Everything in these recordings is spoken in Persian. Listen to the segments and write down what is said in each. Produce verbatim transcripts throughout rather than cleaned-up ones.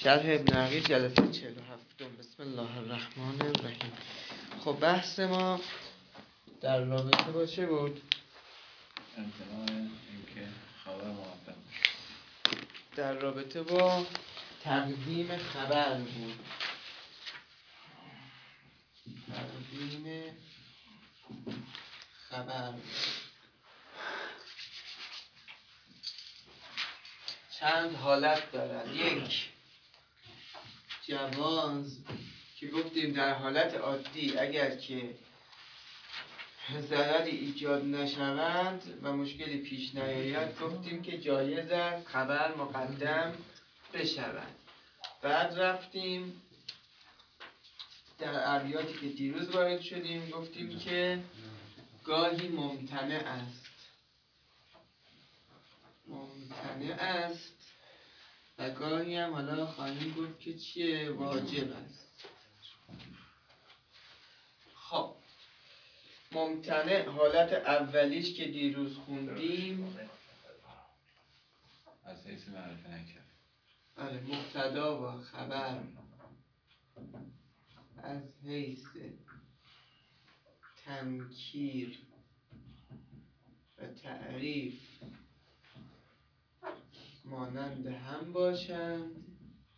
شرح ابن عقیل جلسه چهل و هفت. بسم الله الرحمن الرحیم. خب بحث ما در رابطه با چه بود؟ امتناع اینکه خبر مقدم در رابطه با تقدیم خبر بود. تقدیم خبر چند حالت دارد. یک، جواز که گفتیم در حالت عادی اگر که ضرری ایجاد نشوند و مشکلی پیش نیاید گفتیم که جایز است خبر مقدم بشود. بعد رفتیم در ابیاتی که دیروز وارد شدیم گفتیم که گاهی ممتنع است ممتنع است و گاهی هم حالا خواهیم گفت که چیه؟ واجب است. خب ممتنع حالت اولیش که دیروز خوندیم از حیث معرفه نکرد. بله، مبتدا و خبر از حیث تنکیر و تعریف مانند هم باشند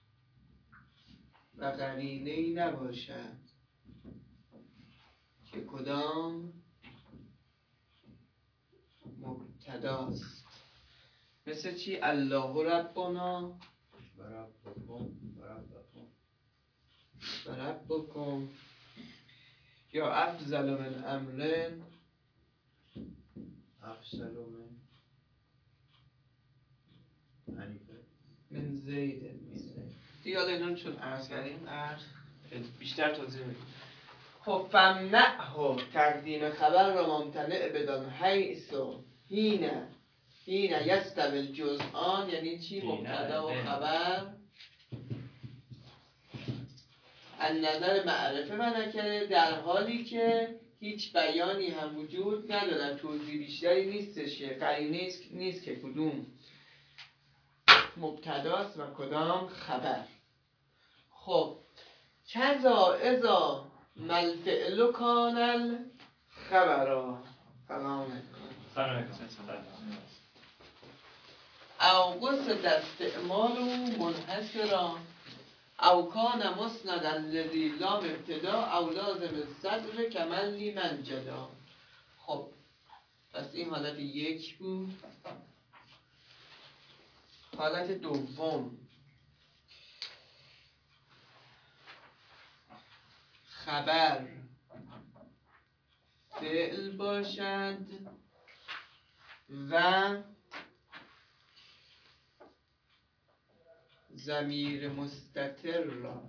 و قرینه‌ای نباشند که کدام مبتداست. مثل چی؟ الله ربنا و ربکم و ربکم و ربکم، یا افضل من امر افضل من حنیفه من زید. دیگه حالا اینا چون عرض کردیم عرض بیشتر توضیح میدیم. خب فمنعه، تقدیم خبر را ممتنع بدان حیث هینه هینه یستوی الجزءان، یعنی چی؟ مبتدا و خبر از نظر معرفه و نکره، در حالی که هیچ بیانی هم وجود ندارد، توضیح بیشتری نیستش، قرینه نیست که کدوم مبتداست و کدام خبر. خب کذا اذا ملفعل کان الخبرا سلام او قصد استعمال منحصرا او کان مسندا لذی لام ابتدا او لازم الصدر کمن لی من جدا. خب پس این حالت یک بود. حالت دوم، خبر فعل باشد و ضمیر مستتر را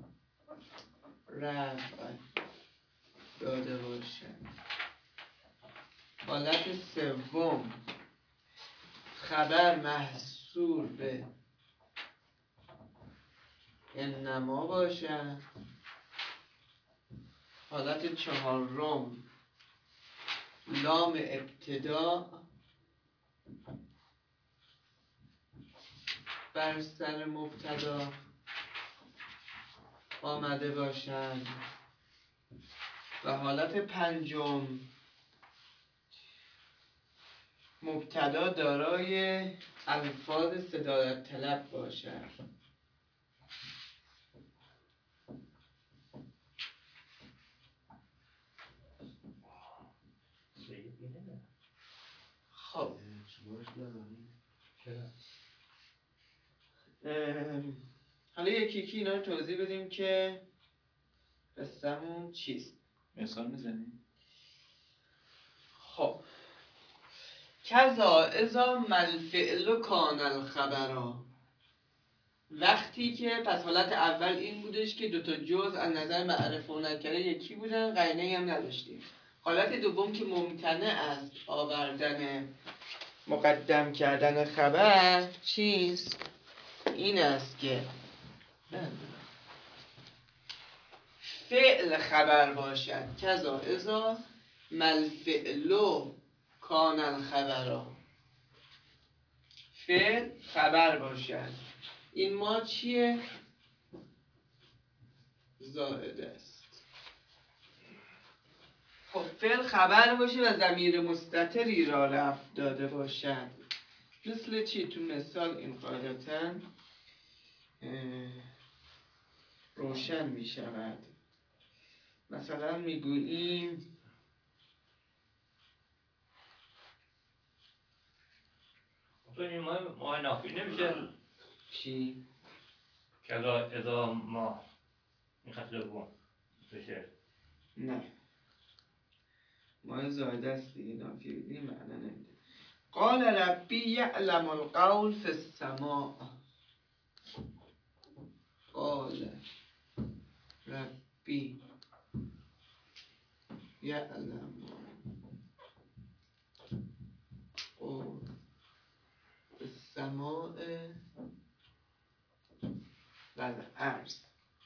رفع داده باشد. حالت سوم، خبر محصور به انما باشد. حالت چهارم، لام ابتدا بر سر مبتدا آمده باشد. و حالت پنجم، مبتدا دارای الفاظ صدارت طلب باشد. خب حالا یکی یکی اینا رو توضیح بدیم که قصه‌مون چیست. مثال میزنیم؟ خب کذا اذا ملفعل کان الخبرا، وقتی که پس حالت اول این بودش که دوتا جز از نظر معرفه و نکره یکی بودن، قرینه‌ای هم نداشتیم. حالت دوم که ممتنع است آوردن مقدم کردن خبر چیست؟ این است که فعل خبر باشد. کذا اذا ملفعل کان الخبرا، فعل خبر باشد. این ما چیه؟ زائد است. خب فعل خبر باشه و ضمیر مستتری را رفع داده باشد. مثل چی؟ تو مثال این قاعدتا روشن می شود. مثلا میگوییم تو این ماه ماه نافی نمیشه چی؟ که اذا اذا ما این خط دوم بشه. نه ما زایده است دیگه، نافیه بگیریم معنا نمیده. قال ربی یعلم القول فی السماء. قال ربی یعلم قول فی السماء و الارض.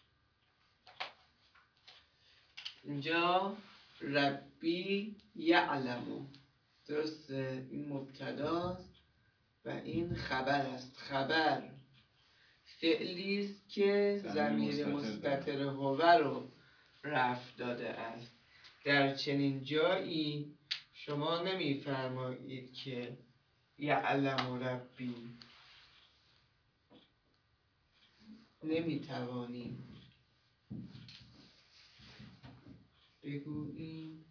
اینجا ربی یعلم، درسته؟ این مبتداست و این خبر است. خبر فعلی است که ضمیر مستتر هو رو رفع داده است. در چنین جایی شما نمیفرمایید که یعلم ربی، نمیتوانیم بگوییم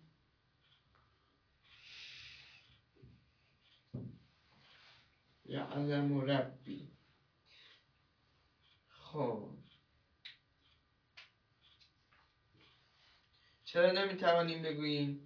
یعلم ربی. خب چرا نمیتوانیم بگوییم؟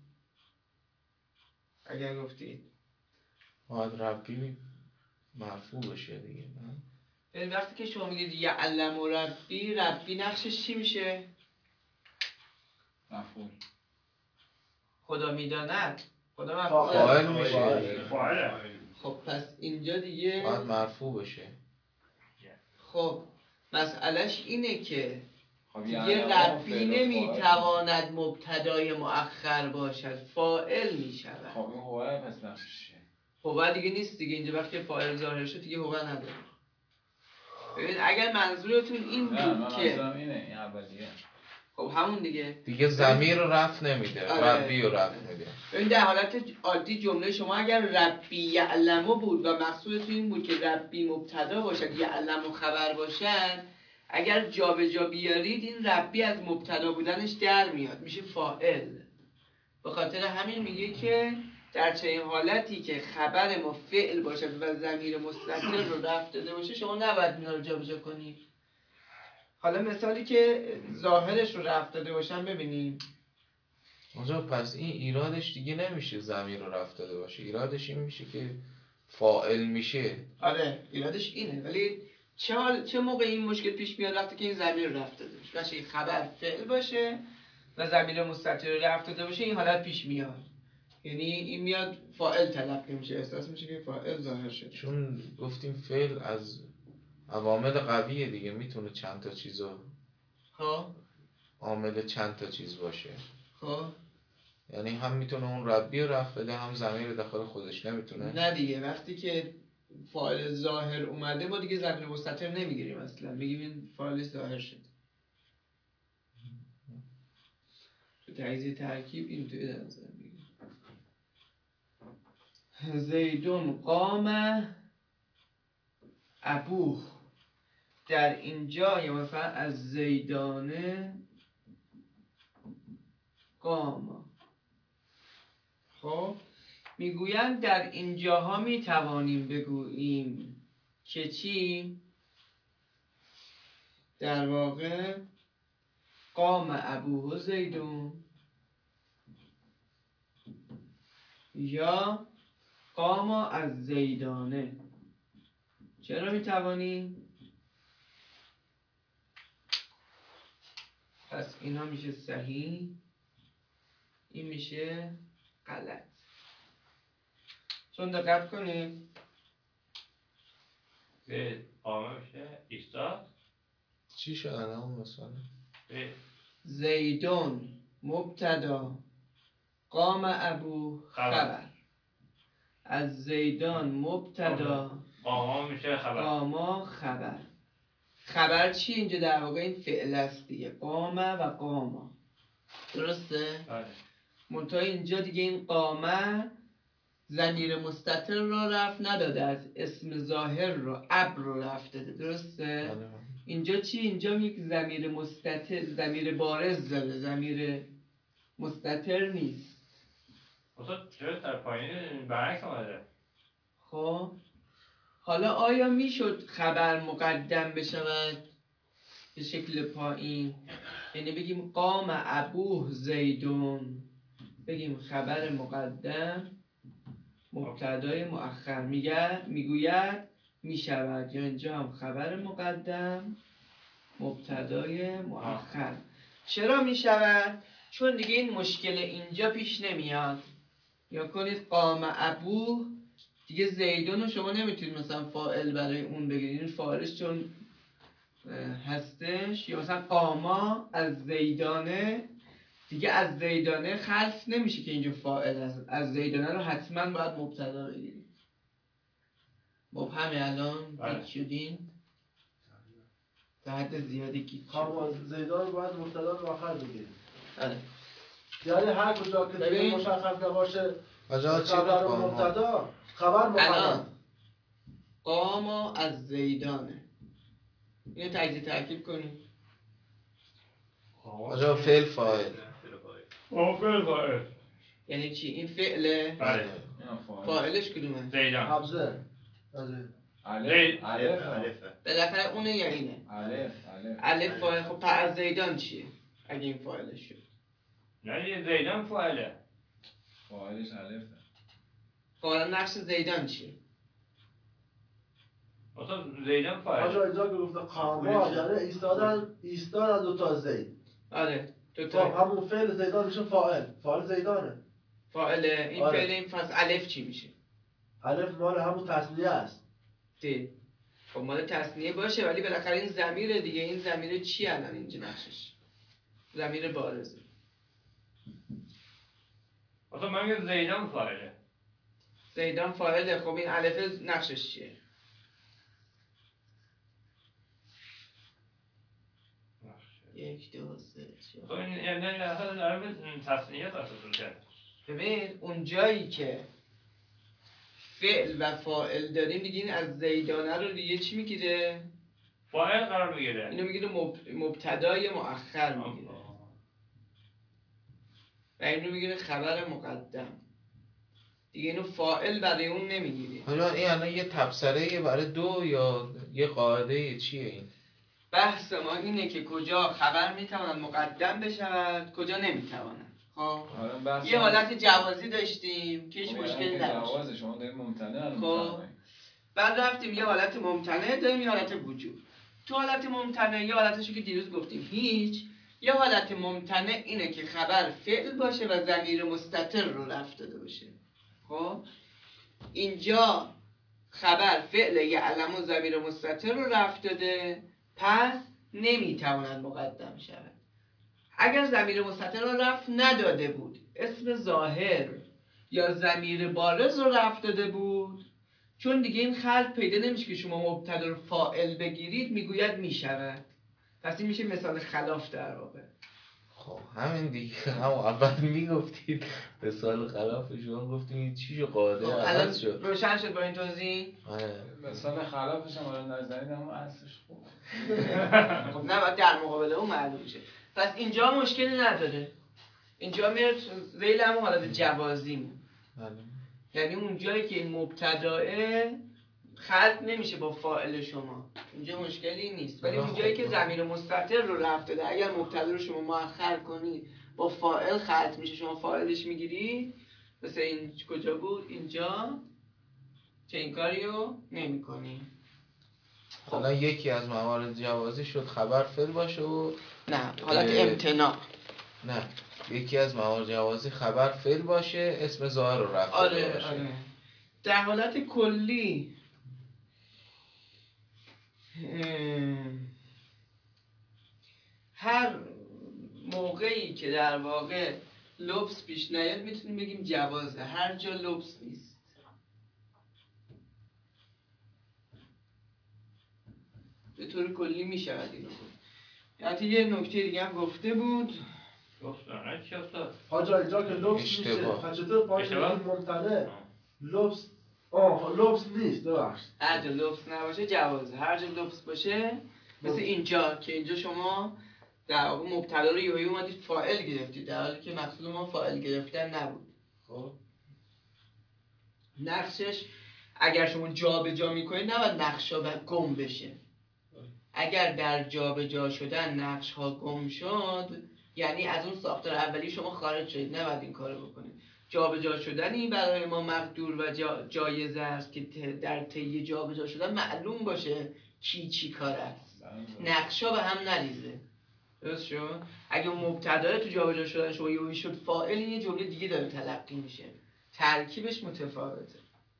اگر گفتید باید ربی مرفوع بشه دیگه، نه؟ یعنی وقتی که شما میگید یعلم ربی، ربی نقشش چی میشه؟ مفعول. خدا میداند. خدا فاعل مفعول میشه. فاعله. خب پس اینجا دیگه باید مرفوع بشه. خب مسئلهش اینه که خب دیگه یعلم ربی فعل و فاعل. نمیتواند مبتدای مؤخر باشد، فاعل میشود. خب این هوه پس نقشش چیه؟ هو دیگه نیست دیگه. اینجا وقتی فاعل ظاهر شد دیگه هو نداره. ببین اگر منظورتون این نه من بود که منظورم اینه، این اولیه. خب همون دیگه دیگه ضمیر رو رفع نمیده، آره. ربی رو رفع میده. ببین در حالت عادی جمله شما اگر ربی یعلمو بود و مقصودتون این بود که ربی مبتدا باشد یعلمو خبر باشد، اگر جا به جا بیارید این ربی از مبتدا بودنش در میاد، میشه فاعل. به خاطر همین میگه که در چنین حالتی که خبر ما فعل باشد و ضمیر مستتر رو رفع داده باشه شما نباید اینا رو جا به جا کنید. حالا مثالی که ظاهرش رو رفع داده باشن ببینیم. اونجا پس این ایرادش دیگه نمیشه ضمیر رو رفع داده باشه، ایرادش این میشه که فاعل میشه. آره ایرادش اینه، ولی چه حال چه موقع این مشکل پیش میاد؟ وقتی که این ضمیر رو رفع داده باشه، باشه خبر فعل باشه و ضمیر مستتر رو رفع داده باشه، این حالت پیش میاد. یعنی این میاد فاعل تلقی میشه، احساس میشه که فاعل ظاهر شده. چون گفتیم فعل از عوامل قویه دیگه، میتونه چند تا چیزو خب عامل چند تا چیز باشه. خب یعنی هم میتونه اون ربی رو رفع بده، هم ضمیر داخل خودش نمیتونه. نه دیگه وقتی که فاعل ظاهر اومده ما دیگه ضمیر مستتر نمیگیریم اصلا، میگیم این فاعل ظاهر شد. تو تجزیه ترکیب این توی در نظر میگیریم. زیدون قام ابوه، در اینجا یا مثلا از زیدانه قام. خب میگویند در اینجاها میتوانیم بگوییم که چی؟ در واقع قام ابوه زیدون یا قام از زیدانه. چرا میتوانیم؟ پس اینا میشه صحیح، این میشه غلط. چون دقت کنید به قامه میشه ایستاد. چی شد الان مثلا؟ به زیدون مبتدا، قام ابو خبر. از زیدان مبتدا، قاما میشه خبر. قاما خبر. خبر چی اینجا در واقع این فعل است دیگه، قامه و قاما، درسته؟ بله. منتها اینجا دیگه این قامه ضمیر مستتر را رفت نداده، از اسم ظاهر رو ابر رو رفت داده، درسته؟ بله. اینجا چی؟ اینجا یک ضمیر مستتر، ضمیر بارز داره، ضمیر مستتر نیست. استاد چرا در پایین برعکس آمده؟ خب حالا آیا میشد خبر مقدم بشود به شکل پایین؟ یعنی بگیم قام ابوه زیدون، بگیم خبر مقدم مبتدای مؤخر، میگه میگوید میشود، یا اینجا هم خبر مقدم مبتدای مؤخر. چرا میشود؟ چون دیگه این مشکل اینجا پیش نمیاد. یا کنید قام ابوه، دیگه زیدون رو شما نمیتونید مثلا فاعل برای اون بگیرید، این فاعلش چون هستش. یا مثلا قاما از زیدانه، دیگه از زیدانه خلف نمیشه که اینجا فاعل هست، از زیدانه رو حتما باید مبتدا بگیرید. مبهمه الان بله. گیت شدین؟ تا حد زیادی گیت خب شدین. زیدان رو باید مبتدا به آخر بگیریم، آره. یعنی هر کجا که دیگه ببین. مشخص نباشه آجا چی خبر رو و قاما؟ مبتدا، خبر مقدم. الان قاما از زیدانه، اینو تجزیه ترکیب کنیم. آجا فعل فاعل. فعل فاعل. یعنی چی؟ این فعله؟ بله. اینا فاعل. فاعلش کدومه؟ زیدان. حبزه از- الف الف الفه. بالاخره اونه یا اینه؟ الف الف الف فاعل. خب پس از زیدان چیه؟ اگه این فاعلش شد. نه دیگه زیدان فاعله. فاعلش الفه. خب حالا نقش زیدان چیه؟ استاد زیدان فاعله. آجا اینجا که گفته قاما یعنی ایستادن، ایستادن دو تا زید. آره دو خب تا همون فعل زیدان میشه فاعل، فاعل زیدانه. فاعله. این آره. فعل این فصل الف چی میشه؟ الف مال همون تصنیه است. دی. خب مال تصنیه باشه، ولی بالاخره این ضمیر دیگه، این ضمیر چی الان اینجا نقشش؟ ضمیر بارزه. استاد من میگم زیدان فاعله. زیدان فاعله. خب این الف نقشش چیه؟ یک دو سه خب چهار. این یعنی اصلا در تصنیه تصور کرد. ببین اون جایی که فعل و فاعل داریم دیگه، این از زیدانه رو دیگه چی میگیره؟ فاعل قرار میگیره. اینو میگیره مب... مبتدای مؤخر میگیره و اینو میگیره خبر مقدم. دیگه اینو فاعل برای اون نمیگیری. آجا این الان یه تبصره برای دو یا یه قاعده چیه این؟ بحث ما اینه که کجا خبر میتواند مقدم بشود، کجا نمیتواند. خب حالا بحث یه حالت جوازی داشتیم که هیچ خب، مشکلی الان که نداشت. جواز شما دارید ممتنع الان خب. می‌فرمایید. بعد رفتیم یه حالت ممتنع داریم، یه حالت وجود. تو حالت ممتنع یه حالتشو که دیروز گفتیم هیچ، یه حالت ممتنع اینه که خبر فعل باشه و ضمیر مستتر رو رفت داده باشه. خب اینجا خبر فعل یه علم و ضمیر مستتر رو رفت داده، پس نمیتواند مقدم شود. اگر ضمیر مستتر رو رفت نداده بود، اسم ظاهر یا ضمیر بارز رو رفت داده بود، چون دیگه این خلط پیدا نمیشه که شما مبتدا رو فاعل بگیرید، میگوید میشود. پس این میشه مثال خلاف در واقع. خب همین دیگه، هم اول میگفتید به سال خلاف شما گفتیم چی شو قاعده الان عوض شد. روشن شد با این توضیح؟ آره. مثال خلافش هم الان نظرید اما اصلش خوب. خب نه باید در مقابل اون معلوم میشه. پس اینجا مشکلی نداره. اینجا میاد ذیل هم حالت جوازی، بله. یعنی اون جایی که این مبتداه خلط نمیشه با فاعل شما، اینجا مشکلی نیست. ولی اون جایی که ضمیر مستتر رو رفت داده، اگر مبتدا رو شما مؤخر کنید با فاعل خلط میشه، شما فاعلش میگیری. مثل این کجا بود؟ اینجا چه این کاریو نمی کنی. حالا یکی از موارد جوازی شد خبر فعل باشه و نه حالت اه، امتناع. نه یکی از موارد جوازی خبر فعل باشه اسم ظاهر رو رفت داده آره باشه. آره. در حالت کلی هر موقعی که در واقع لبس پیش نیاد میتونیم بگیم جوازه. هر جا لبس نیست. به طور کلی میشود اینو گفت. یعنی یه نکته دیگه هم گفته بود لبس نه چی افتاد؟ حاج اینجا که لبس میشه اشتباه. پس چطور پایین اشتباه؟ ممتنع لبس آه لبس نیست ببخشید هر جا لبس نباشه جوازه، هر جا لبس باشه مثل اینجا که اینجا شما در واقع مبتلا رو یهویی اومدید فاعل گرفتید در حالی که مقصود ما فاعل گرفتن نبود. خب نقشش اگر شما جا به جا میکنید نباید نقش ها گم بشه. اگر در جا به جا شدن نقش ها گم شد یعنی از اون ساختار اولی شما خارج شدید، نباید این کارو بکنید. جا به جا شدنی برای ما مقدور و جا جایزه است که در طی جا به جا شدن معلوم باشه کی چی کار است، نقشا به هم نریزه. درست شد؟ اگه مبتدا تو جا به جا شدن شما یهویی شد فاعل، یه جمله دیگه داره تلقی میشه، ترکیبش متفاوته.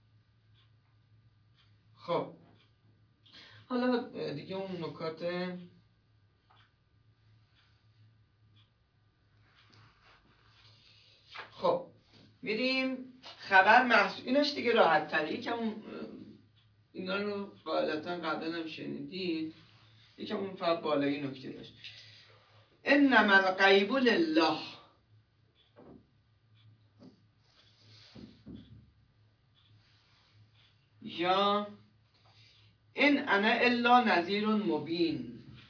خب حالا دیگه اون نکات خب میریم خبر محصول ایناش دیگه راحت تر. یکم اینا رو غالبا قبلا هم شنیدید، یکم اون فقط بالایی نکته داشت. انما الغیب لله، یا ان انا الا نذیر مبین.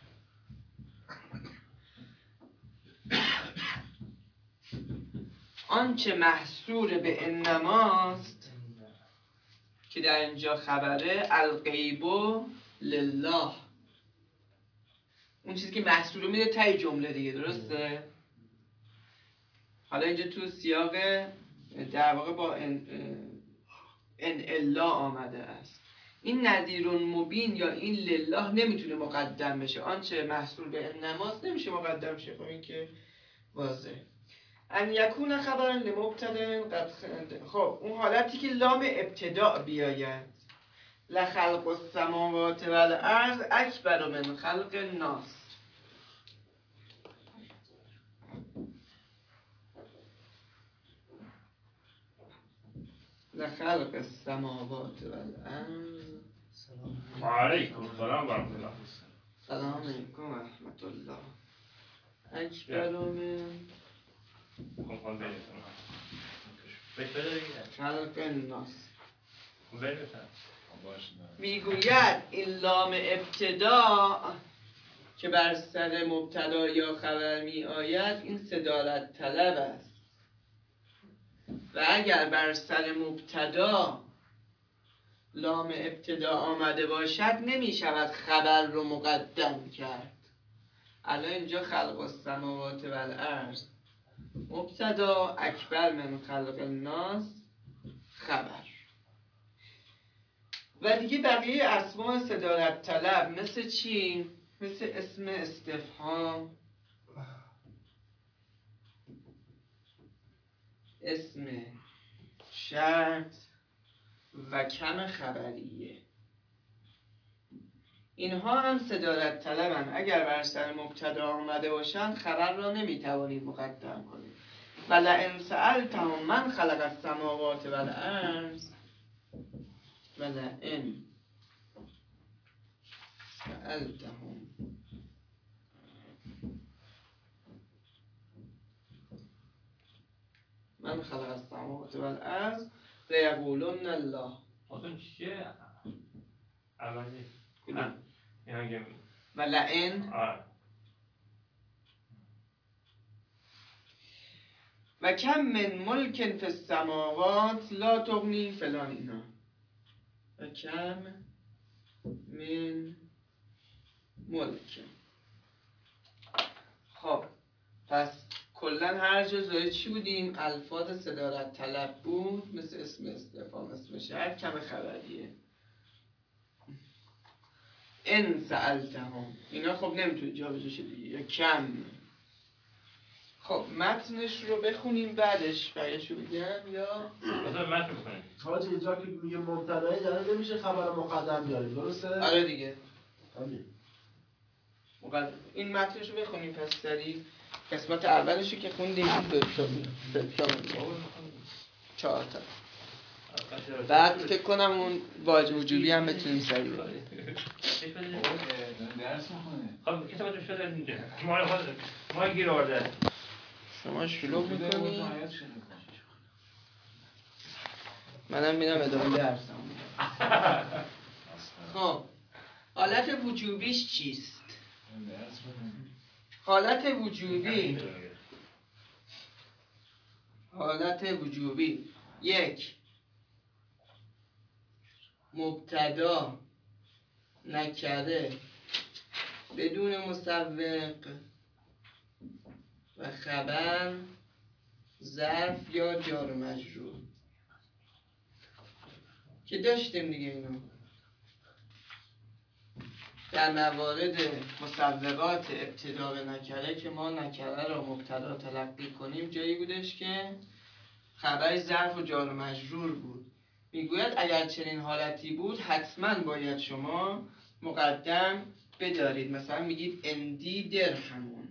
آنچه محصور به انماست که در اینجا خبره، الغیب لله، اون چیزی که محصور میده تای جمله دیگه. درسته؟ حالا اینجا تو سیاق در واقع با ان, ان الا آمده است. این نذیر مبین یا این لله نمیتونه مقدم بشه، آنچه محصور به انماست نمیشه مقدم شه. خب این که واضح. ان یکون خبرا لمبتدا قد خند. خب اون حالتی که لام ابتداء بیاید، لخلق السماوات والارض اکبر من خلق الناس. لخلق السماوات والارض. علیکم السلام و رحمت الله. سلام علیکم و رحمت الله. اکبر من خب بریم بهش بده دیگه. خلق الناس. بریم میگوید این لام ابتدا که بر سر مبتدا یا خبر می آید این صدارت طلب است و اگر بر سر مبتدا لام ابتدا آمده باشد نمی شود خبر رو مقدم کرد. الان اینجا خلق السماوات والارض مبتدا، اکبر من خلق الناس خبر. و دیگه بقیه اسماء صدارت طلب مثل چی؟ مثل اسم استفهام، اسم شرط و کم خبریه. اینها هم صدارت طلبن. اگر بر سر مبتدا آمده باشند خبر را نمیتوانید مقدم کنید. ولئن سألتهم من خلق السماوات والارض، ولئن سألتهم من خلق السماوات والارض لیقولن الله. اصلا چیه؟ اولی کدوم؟ اینا که ولئن آره و کم من ملک فی السماوات لا تغنی فلان. اینا و کم من ملک. خب پس کلا هر جا زای چی بودیم؟ الفاظ صدارت طلب بود، مثل اسم استفهام، اسم شرط، کم خبریه. ان سألتهم اینا خب نمیتونه جا بجا شه دیگه، یا کم. خب متنش رو بخونیم بعدش بقیه‌شو بگم یا مثلا متن بکنیم. حاج اینجا که میگه مبتدایی یعنی نمیشه خبر مقدم بیاریم، درسته؟ آره دیگه. همین. مقدم. این متنش رو بخونیم پس سریع. قسمت اولش رو که خوندیم دو تا سه تا چهار تا. بعد فکر کنم اون واجب وجوبی هم بتونیم سریع بگیم. درس میخونه. خب کتابتو شده اینجا ما خود ما گیر آورده. شما شلوغ میکنی حیات شده کنی. منم میرم ادامه درسم. خب حالت وجوبیش چیست؟ درس بخونی. حالت وجوبی حالت وجوبی یک مبتدا نکره بدون مسوق و خبر ظرف یا جار و مجرور که داشتیم دیگه اینو در موارد مسوقات ابتدا به نکره که ما نکره را مبتدا تلقی کنیم جایی بودش که خبر ظرف و جار و مجرور بود. میگوید اگر چنین حالتی بود حتما باید شما مقدم بدارید. مثلا میگید اندی درهمون،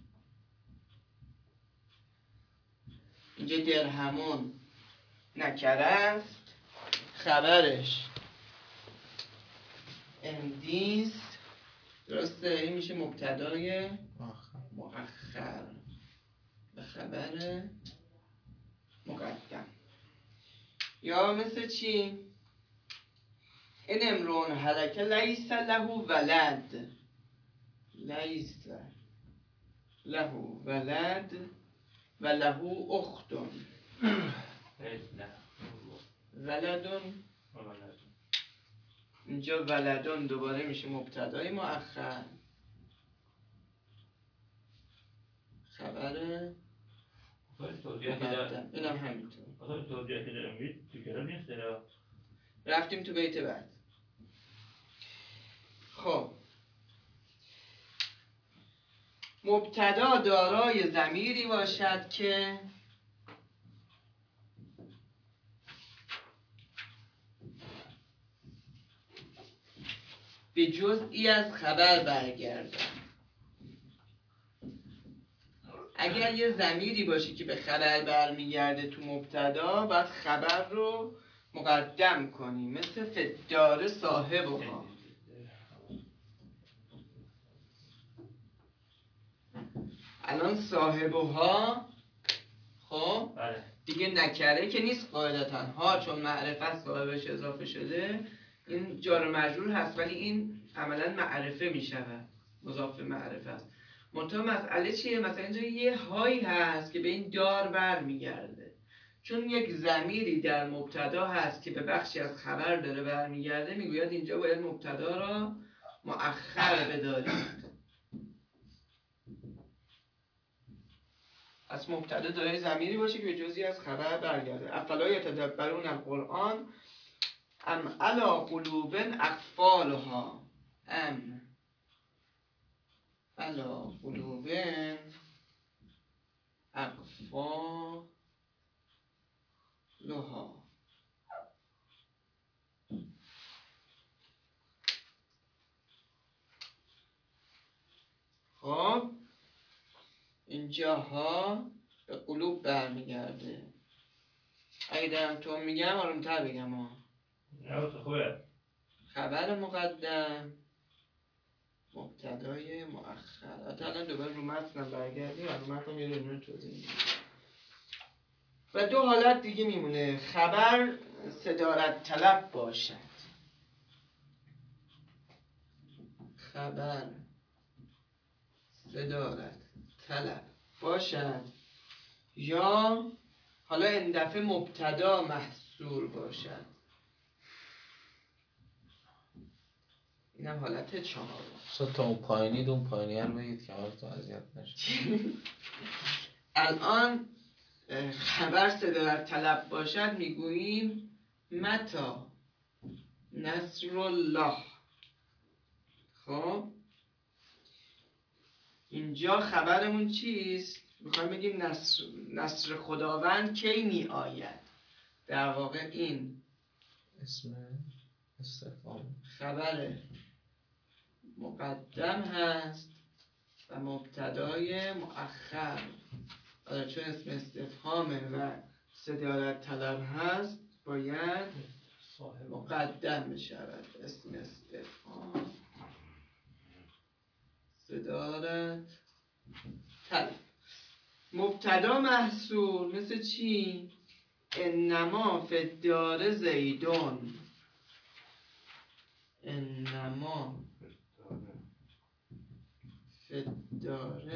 اینجا درهمون نکره است، خبرش اندیست، درسته؟ این میشه مبتدای مؤخر به خبر مقدم. یا مثل چی؟ این امرون حرکه لیس له ولد، لیس له ولد و له اختون. ولدون اینجا ولدون دوباره میشه مبتدای مؤخر خبر مقدم. اینم همینطور. اصلا توضیحی که دارم میگید تو کلام نیست داره. رفتیم تو بیت بعد. خب مبتدا دارای ضمیری باشد که به جزئی از خبر برگردد. اگر یه ضمیری باشه که به خبر برمیگرده تو مبتدا باید خبر رو مقدم کنی، مثل فدار صاحبها. الان صاحبها خب دیگه نکره که نیست قاعدتاً ها، چون معرفت صاحبش اضافه شده این جار و مجرور هست، ولی این عملاً معرفه می شود، مضاف به معرفه است. منتها مسئله چیه؟ مثلا اینجا یه هایی هست که به این دار بر میگرده، چون یک ضمیری در مبتدا هست که به بخشی از خبر داره برمیگرده، میگوید اینجا باید مبتدا را مؤخر بدارید. از مبتدا داره ضمیری باشه که به جزئی از خبر برگرده. افلا یتدبرون القرآن ام علی قلوب اقفالها ام علا قلوب اقفالها. خب اینجاها به قلوب برمیگرده. اگه دارم تو میگم آرومتر بگم ها. نه خوبه. خبر مقدم مبتدای مؤخر. حتی الان دوباره رو متنم برگردیم و رو متنم یه دونه توضیح میدیم. و دو حالت دیگه میمونه. خبر صدارت طلب باشد، خبر صدارت طلب باشد، یا حالا این دفعه مبتدا محصور باشد. اینم حالت چهارم. سو تا اون پایینید اون پایینی رو بگید که حالتو اذیت نشه. الان خبر صدارت طلب باشد میگوییم متا نصر الله. خب اینجا خبرمون چیست؟ میخوایم بگیم نصر, نصر خداوند کی می آید. در واقع این اسم استفهام خبر مقدم هست و مبتدای مؤخر. آره چون اسم استفهامه و صدارت طلب هست باید مقدم بشود. اسم استفهام بدارد طلب. مبتدا محصور مثل چی؟ انما فی الدار زیدون، انما فی الدار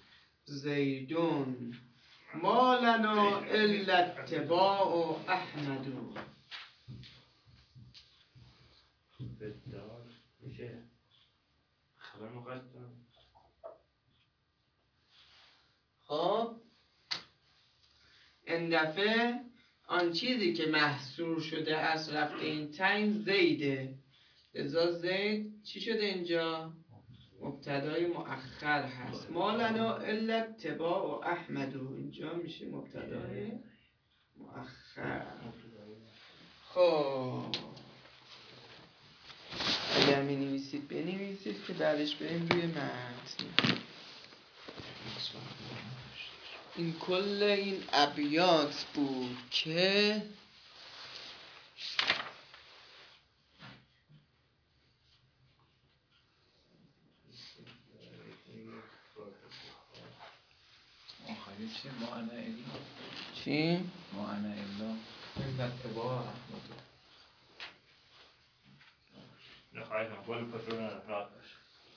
زیدون ما لنا الا اتباع احمد. بدار میشه خبر مقدم. خب این دفعه آن چیزی که محصور شده از رفته این تعیین زیده، لذا زید چی شده اینجا؟ مبتدای مؤخر هست. ما لنا الا اتباع احمد، اینجا میشه مبتدای مؤخر. خب اگر می نویسید بنویسید که بعدش بریم روی متن. این کل این ابیات بود که آخری چیه؟ ما انا الا چی؟ ما انا الا این اتباع احمد. نخواهی کنم کل پترون راحت باشه.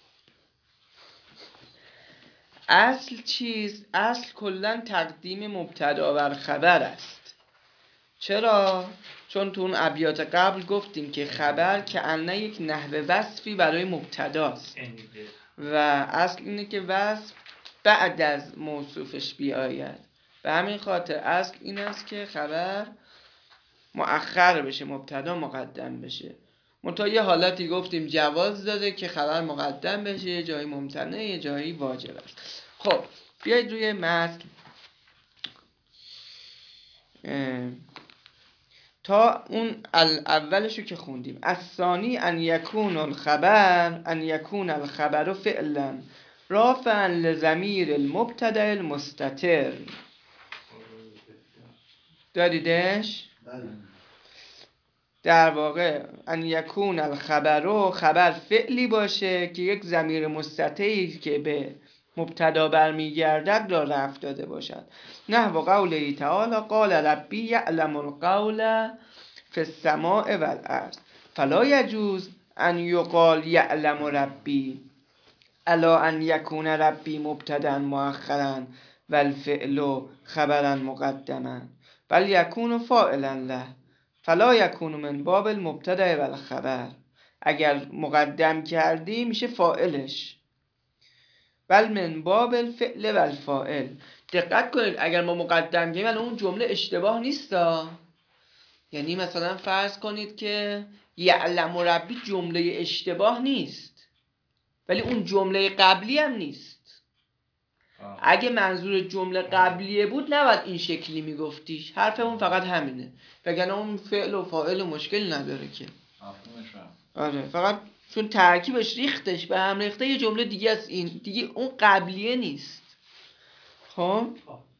اصل چیست؟ اصل کلا تقدیم مبتدا بر خبر است. چرا؟ چون تو اون ابیات قبل گفتیم که خبر که انه یک نحو وصفی برای مبتداست و اصل اینه که وصف بعد از موصوفش بیاید. به همین خاطر اصل این است که خبر مؤخر بشه، مبتدا مقدم بشه. منتها یه حالتی گفتیم جواز داده که خبر مقدم بشه، یه جایی ممتنع، یه جایی واجب است. خب بیایید روی متن. تا اون اولشو که خوندیم، الثانی ان یکون الخبر ان یکون الخبر فعلا رافعا لضمیر المبتدا المستتر. داریدش؟ در واقع ان یکون الخبر، خبر فعلی باشه که یک ضمیر مستتری که به مبتدا برمیگردد را رفع داده باشد. نحو قوله تعالی قال ربی یعلم القول فی السماء والارض فلا یجوز ان یقال یعلم ربی الا ان یکون ربی مبتدا مؤخرا والفعل خبرا مقدما بل یکون فاعلا له فلا یکون من باب المبتدا والخبر. اگر مقدم کردی میشه فاعلش، بل من باب الفعل والفاعل. دقت کنید اگر ما مقدم کردیم الان اون جمله اشتباه نیستا. یعنی مثلا فرض کنید که یعلم ربی جمله اشتباه نیست ولی اون جمله قبلی هم نیست. آه. اگه منظور جمله قبلیه بود نباید این شکلی میگفتیش. حرفمون فقط همینه، وگرنه اون فعل و فاعل و مشکل نداره که. آره فقط چون ترکیبش ریختش به هم ریخته یه جمله دیگه است، این دیگه اون قبلیه نیست. خب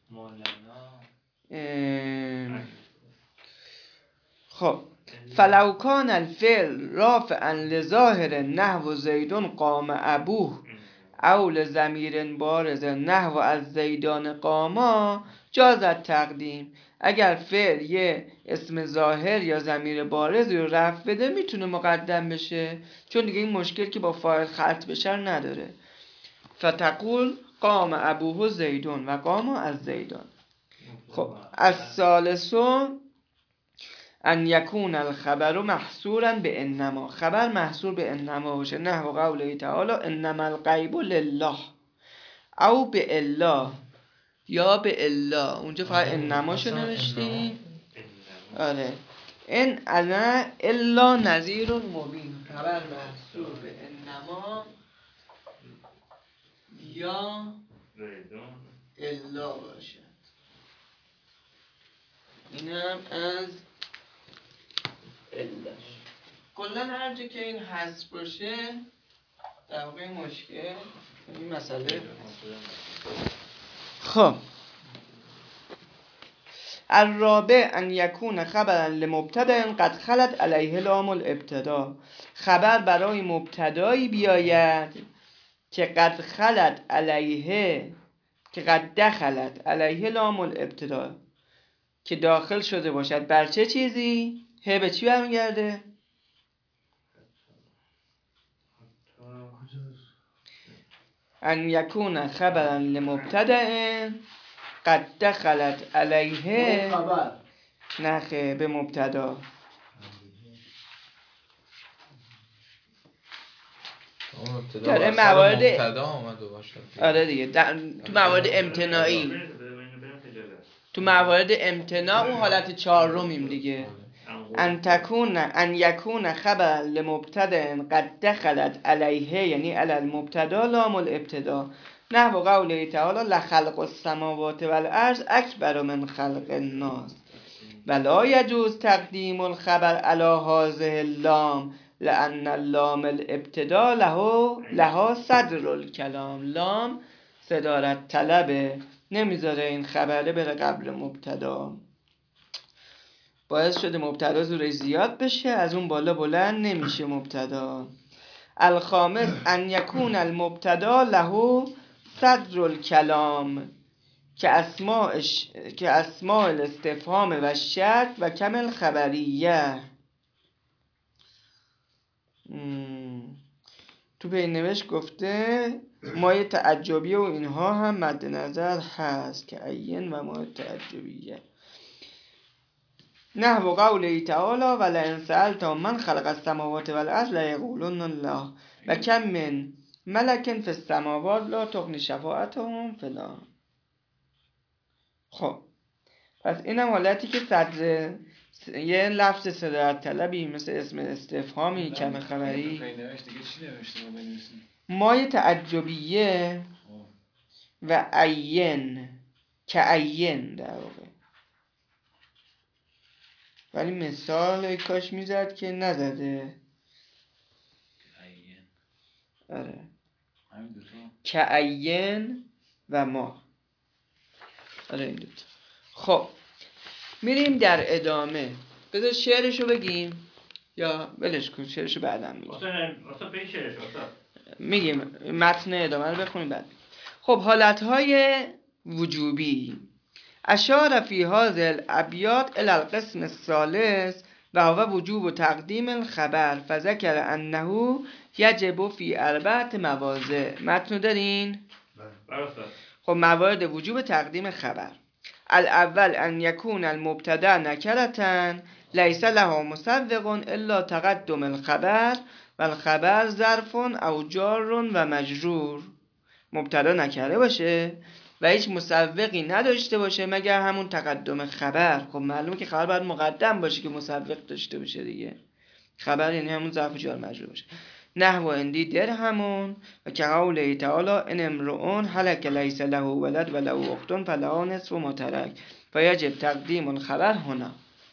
خب فلو کان الفعل رافعا لظاهر نحو زیدون قام ابوه او لضمیر بارز نحو از زیدان قاما جاز تقدیم. اگر فعل یه اسم ظاهر یا ضمیر بارزی رو رفع بده میتونه مقدم بشه، چون دیگه این مشکل که با فاعل خلط بشه نداره. فتقول قام ابوه زیدون و قام از زیدان. خب الثالثو ان یکون الخبر محصورا به انما، خبر محصور به انما باشه. نحو قوله تعالی انما الغیب لله او به الله یا به الله. اونجا فقط انماشو نوشتیم. آره ان انا الا نذیر مبین، خبر محصور به انما یا الا باشد. اینم از علش. کلا هر جا که این حذف باشه در واقع مشکل این مسئله. خب الرابع ان یکون خبرا لمبتدا قد خلت علیه لام الابتدا، خبر برای مبتدایی بیاید که قد خلت علیه که قد دخلت علیه لام الابتدا که داخل شده باشد بر چه چیزی؟ ه به چی برمیگرده؟ ان یکون خبرا لمبتدأ قد دخلت علیه خبر نخه به مبتدا. اون ابتدا داره بر سر موارد- مبتدا آمده باشد. آره دیگه در... تو موارد امتناعی تو موارد امتناع اون حالت چهارمیم دیگه. ان تکون ان یکون خبر لمبتدا قد دخلت علیه یعنی علی المبتدا لام الابتدا نحو قوله تعالی لخلق السماوات والارض اکبر من خلق الناس ولا یجوز تقدیم الخبر علی هذه اللام لان اللام الابتدا له لها صدر الکلام. لام صدارت طلبه، نمیذاره این خبره بره قبل مبتدا، باعث شده مبتدا زورش زیاد بشه، از اون بالا بلند نمیشه مبتدا. الخامس ان یکون المبتدا له صدر الکلام که اسماء که اسماء الاستفهام و شرط و کمل خبریه. تو بینوشت گفته مایه تعجبیه و اینها هم مد نظر هست که عین و مایه تعجبیه. نحو قوله تعالی ولئن سألتهم من خلق السماوات والارض لیقولن الله و کم من ملک فی السماوات لا تغنی شفاعتهم فلان. خب پس اینم حالتی که صدر س... یه لفظ صدارت طلبی مثل اسم استفهامی کم خبری دیگه چی نوشته ما بنویسیم؟ مایه تعجبیه و عین که عین در واقع، ولی مثال کاش میزد که نزده. عین آره همین دوتا که عین و ما. آره این دوتا. خب میریم در ادامه. بذار شعرشو بگیم یا ولش کن، شعرشو بعدم میگیم. اصلا پیشش اصلا میگیم متن ادامه رو بخونیم بعد. خب حالتهای وجوبی اشار فی هذه الابیات الی القسم الثالث و هو وجوب و تقدیم الخبر فذکر انه یجب فی اربعه مواضع. متن دارین؟ خب موارد وجوب تقدیم خبر: الاول ان یکون المبتدا نکرة لیس له مسوق الا تقدم الخبر و الخبر ظرف او جار و مجرور. مبتدا نکره باشه و هیچ مسوقی نداشته باشه مگر همون تقدم خبر. خب معلومه که خبر باید مقدم باشه که مسوق داشته باشه دیگه. خبر یعنی همون ظرف و جار مجرور باشه. نحو اندی درهمون و که قوله تعالی ان امرؤون هلک لیس له ولد و له اخت فلها نصف ما ترک فیجب تقدیم الخبر هنا.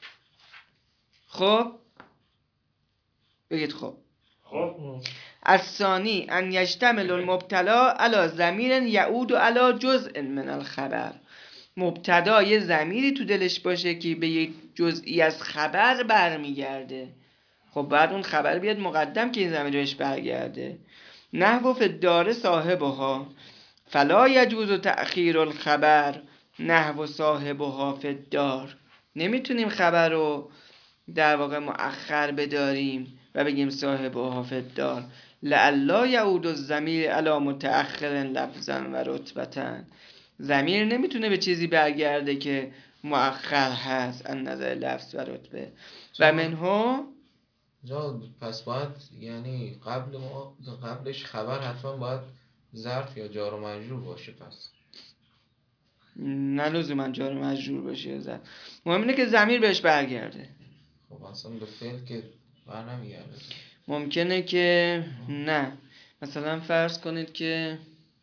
خب بگید خب. خب الثانی ان یشتمل المبتلا علی ضمیر یعود علی جزء من الخبر. مبتدا یه ضمیری تو دلش باشه که به یک جزئی از خبر برمیگرده. خب بعد اون خبر بیاد مقدم که این ضمیر بهش برگرده. نحو فی الدار صاحبها فلا یجوز تأخیر الخبر نحو صاحبها فی الدار. نمیتونیم خبر رو در واقع مؤخر بداریم و بگیم صاحبها فی الدار لئلا یعود الضمیر علی متأخر لفظا و رتبة. ضمیر نمیتونه به چیزی برگرده که مؤخر هست از نظر لفظ و رتبه. و منها جا پس باید یعنی قبل ما قبلش خبر حتما باید ظرف یا جار و مجرور باشه. پس نه لزوما جار و مجرور باشه، زد مهم اینه که ضمیر بهش برگرده. خب اصلا به فعل که بر نمیگرده. ممکنه که نه، مثلا فرض کنید که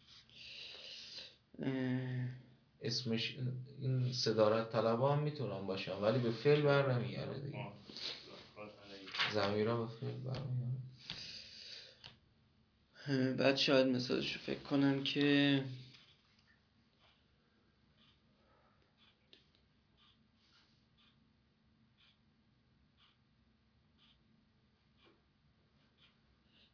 اسمش این صدارت طلبا هم میتونن باشن ولی به فعل بر نمیگرده دیگه. ضمیرها به فعل بر نمیگرده. بعد شاید مثالشو فکر کنم که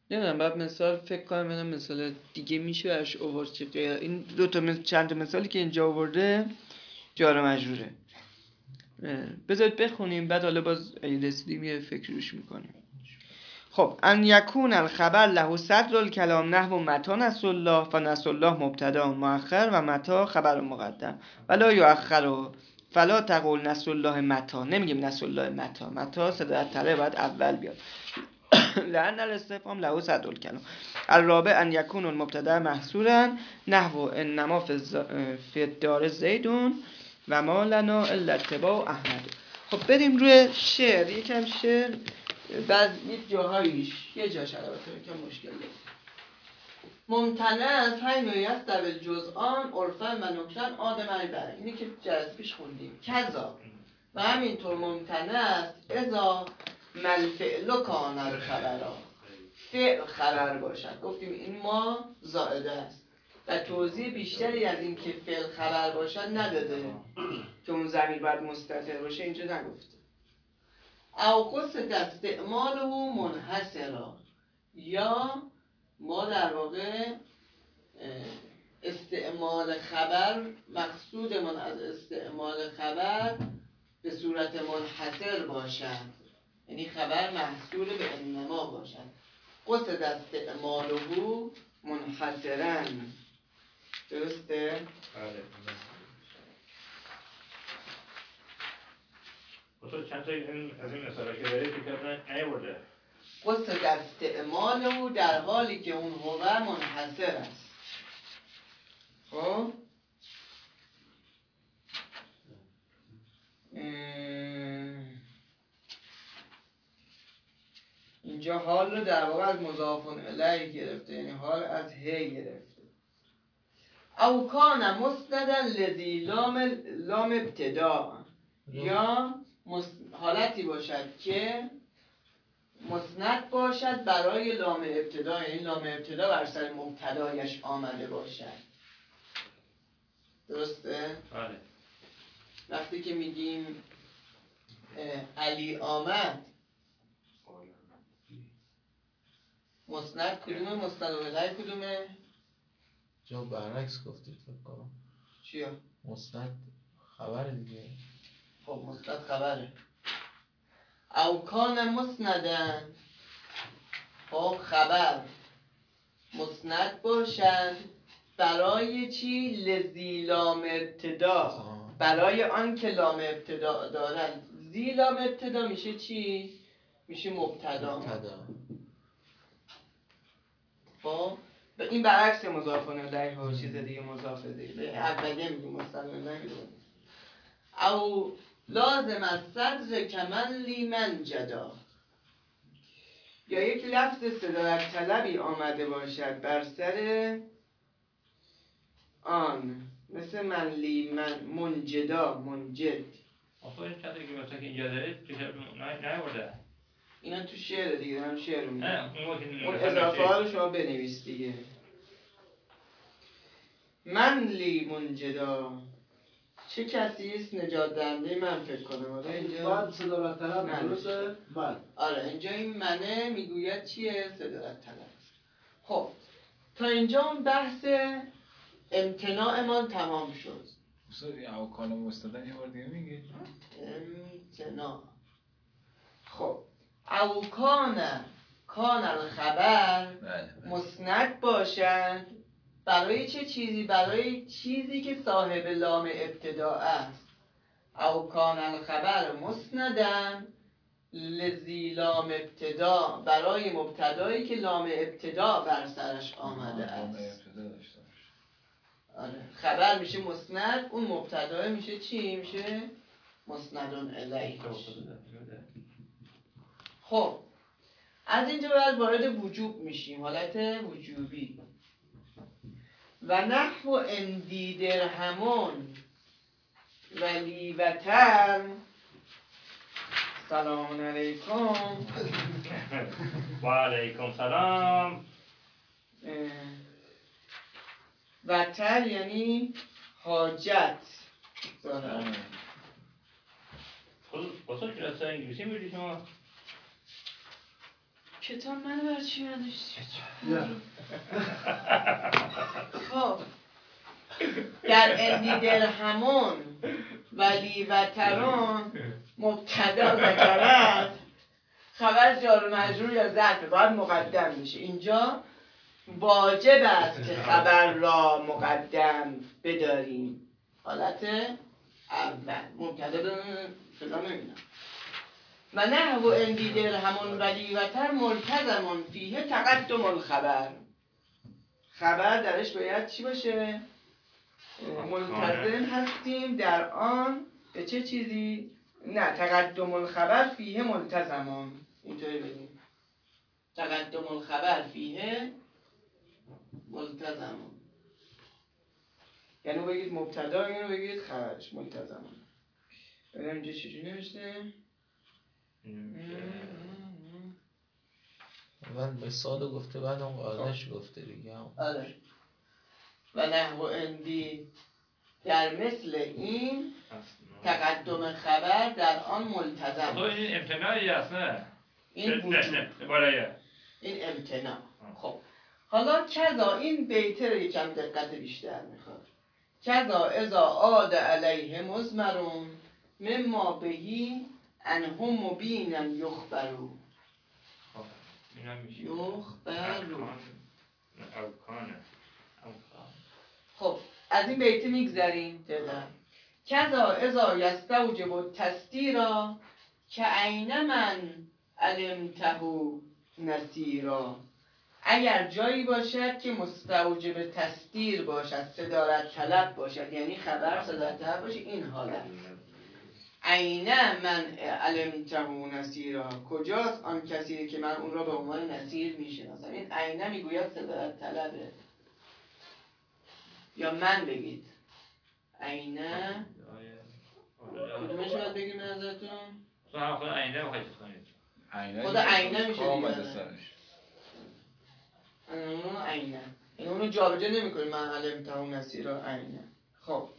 نمیدونم بعد مثال فکر کنم اینم مثال دیگه میشه برش آورد که غیر این دو تا مثل چند تا مثالی که اینجا آورده جار و مجروره. بذارید بخونیم بعد حالا باز اگه رسیدیم یه فکر روش میکنیم. خب ان یکون الخبر له صدر الکلام نحو متی نصر الله فنصر الله مبتدا مؤخر و متی خبر مقدم ولا یؤخر فلا تقول نصر الله متی. نمیگیم نصر الله متی، متی صدرت طلب باید اول بیاد لأن الاستفهام له صدر الکلام. الرابع ان یکون المبتدا محصورا نحو انما فی الز... فی الدار زیدون و ما لنا الا اتباع احمد. خب بریم روی شعر. یکم شعر بعض یک جاهایش یه جاش البته یکم مشکل داره. ممتنع از حینوی است در الجزآن عرفن و نکرن آدم بره. اینی که جلسه پیش خوندیم. کذا و همینطور ممتنع است ازا ملفعل کان الخبرا، فعل خبر باشد. گفتیم این ما زائده است و توضیح بیشتری از این که فعل خبر باشد نداده که اون ضمیر باید مستتر باشه اینجا نگفته. او قصد استعماله منحصرا، یا ما در واقع استعمال خبر، مقصودمان از استعمال خبر به صورت منحصر باشد، یعنی خبر محصور به انما باشد. قصد استعماله منحصرا. درسته؟ بله. بطور چند تا این از این مثالا که دارید که کردن نیورده. قصد استعماله در حالی که اون هو منحصر است. خب اینجا حال رو در واقع از مضاف الیه گرفته، یعنی حال از هی گرفته. او کان مسندا لذی لام لام ابتدا، یا حالتی باشد که مسند باشد برای لام ابتدا، یعنی لام ابتدا بر سر مبتدایش آمده باشد. درسته؟ بله. وقتی که میگیم علی آمد، مسند کدومه؟ مسند الیه کدومه؟ جا برعکس گفتید فکر کنم. چیا؟ مسند خبر دیگه. خب مسند خبره. او کان مسندن، خب خبر مسند باشد برای چی؟ لذی لام ابتدا، برای آن که لام ابتدا دارن. زی لام ابتدا میشه چی؟ میشه مبتدا. مبتدا. خب این برعکس مضاف الیه و چیز دیگه مضاف دیگه. اولیه میگیم مستند نگیره. او لازم از صدر کمن لی من جدا، یا یک لفظ صدارت طلبی آمده باشد بر سر آن، مثل من لی من منجدا منجد. آخه این چند تا که مثلا که اینجا دارید که نیورده. اینا تو شعر دیگه، هم شعر رو میگم. نه اون اون اضافه ها رو شما بنویس دیگه. من لی منجدا، چه کسی است نجات دهنده من فکر کنم. آره اینجا باید صدارت طلب درسته؟ بله. آره اینجا این منه میگوید چیه؟ صدارت طلب. خب تا اینجا اون بحث امتناعمان تمام شد. استاد این اوکان مستدن یه بار دیگه میگی؟ امتناع. خب اوکان کان الخبر مسند باشند برای چه چیزی؟ برای چیزی که صاحب لام ابتدا است. او کان الخبر مسندن لذی لام ابتدا، برای مبتدایی که لام ابتدا بر سرش آمده است. آره خبر میشه مسند، اون مبتدا میشه چی؟ میشه مسندون الیه. خب از اینجا بعد وارد وجوب میشیم، حالت وجوبی. و نحو اندی درهمون ولی وتر. سلام علیکم. و علیکم سلام. وتر یعنی حاجت دارم. خود بسید کلاس انگلیسی میدید شما؟ کتاب منو بر چی نداشتی؟ نه. خب در اندی درهمون ولی و ترون مبتدا ذکر است، خبر جار و مجرور یا ظرف باید مقدم میشه. اینجا واجب است که خبر را مقدم بداریم. حالت اول مبتدا بدون فلان نمیدونم. و نحو اندی درهمون ولی و تر ملتزمون فیه تقدم الخبر. خبر درش باید چی باشه؟ ملتزم هستیم در آن به چه چیزی؟ نه، تقدم الخبر فیه ملتزمون. اینطوری بگیم تقدم الخبر فیه ملتزمون، یعنی بگید مبتدا، یعنی بگید خبرش ملتزمون. ببینم اینجا چجوری نوشته؟ اول مثال گفته بعد اون قاعده‌اش گفته دیگه. آره. و نحو اندی در مثل این تقدم خبر در آن ملتزم تو این امتناعی هست نه؟ این وجود، بالایه این امتناع. خب حالا کذا این بیته رو یکم دقت بیشتر میخواد. کذا اذا عاد علیه مزمرون مما بهی انهم مبینا یخبرو. اینا میشه یخبرو. اوکانه. خب از این بیت میگذریم فعلا. کذا اذا یستوجب التستیرا که عین من علمته نصیرا. اگر جایی باشد که مستوجب تستیر باشد، صدارت طلب باشد، یعنی خبر صدارت طلب باشه، این حالت عین من علمته نصیرا، کجاست آن کسی که من اون را به عنوان نصیر میشناسم. این عین میگوید صدارت طلبه، یا من بگید عین کدومش باید بگیم به نظرتون؟ تو هم خود عینه بخواید کنید. خود عینه میشه آمده دیگه. سرش. اونو عینه، این اونو جابجا نمی‌کنیم. من علمته نصیرا عینه. خب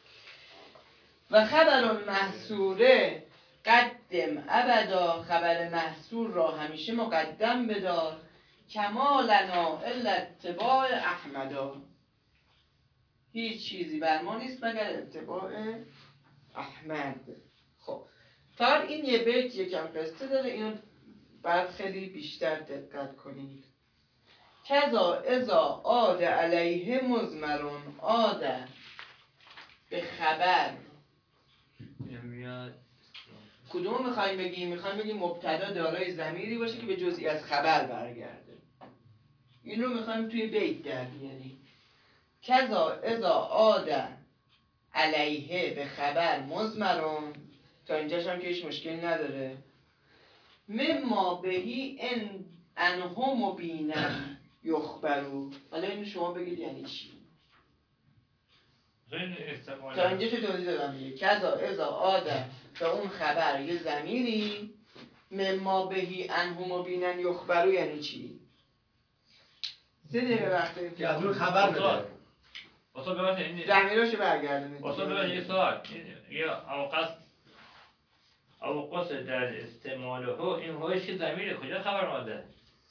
و خبر المحصوره قدم ابدا. خبر محصور را همیشه مقدم بدار. کمالنا الا اتباع احمدا. هیچ چیزی بر ما نیست مگر اتباع احمد. خب فقط این یه بیت یکم قصه داره، اینو بعد خیلی بیشتر دقت کنید. کذا اذا عاد علیه مزمرون. عاد به خبر کدوم میخوایم بگیم؟ میخوایم بگیم مبتدا دارای ضمیری باشه که به جزئی از خبر برگرده. این رو میخوایم توی بیت در بیاریم. کذا اذا عاد علیه به خبر مزمرون. تا اینجاش هم که هیچ مشکل نداره. مما بهی ان انه مبینا یخبرو. حالا اینو شما بگید یعنی چی؟ تا اینجا چه توضیح دادم دیگه. کذا اذا عاد به اون خبر یه ضمیری، مما بهی انه مبینا یخبرو یعنی چی؟ سه دقیقه وقت که از اون خبر بده. اصلا ببینید این ضمیراشو برگردونید. اصلا ببینید یه سوال یا او قصد او قصد در استعماله ها این هایش که ضمیره کجا خبر ماده؟